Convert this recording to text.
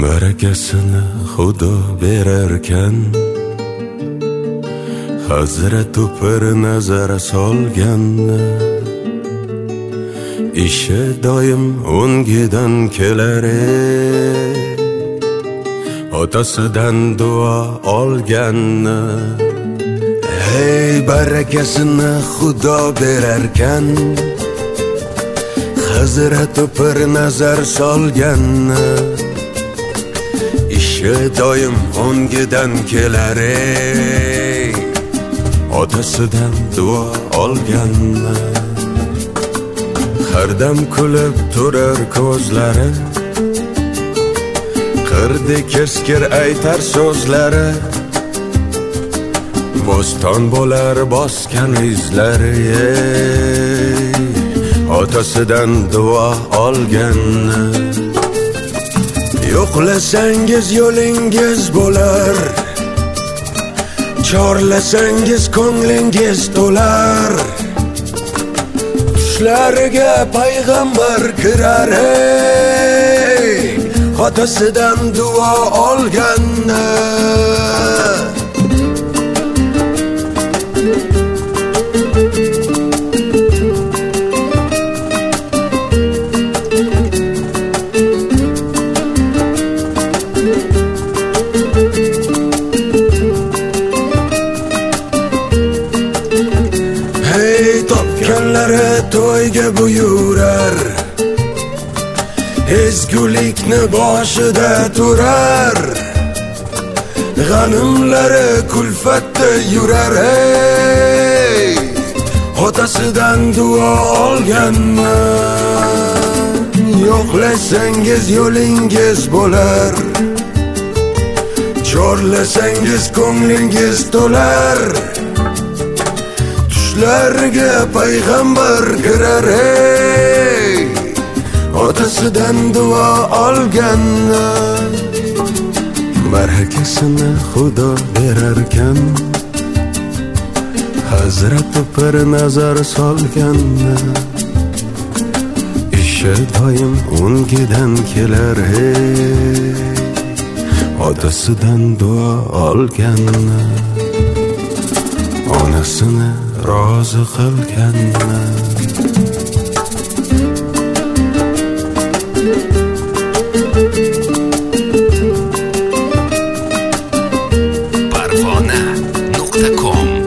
barakasini Xudo berarkan, Hazrati Pir nazar solganni, ishi doim o'ngidan kelar, otasidan duo olganni. Hey, barakasini Xudo berarkan, Hazrati Pir nazar solganni, ishi doim o'ngidan kelar, otasidan duo olganni. Har dam kulib turar ko'zlari, qirdi keskir aytar so'zlari, bo'ston bo'lar bosgan izlari, otasidan duo olganni. Yo'qlasangiz yo'lingiz bo'lar, chorlasangiz ko'nglingiz to'lar, tushlariga payg'ambar kirar, otasidan duo olganni. Topganlari to'yga buyurar, ezgulikni boshida turar, g'animlari kulfatda yurar, otasidan duo olganni. Yo'qlasangiz yo'lingiz bo'lar, chorlasangiz ko'nglingiz to'lar, tushlariga payg'ambar kirar, otasidan duo olganni. Barakasini Xudo berarkan, Hazrati Pir nazar solganni, ishi doim o'ngidan kelar, otasidan duo olganni, onasini rozi qilganni. Parvona.com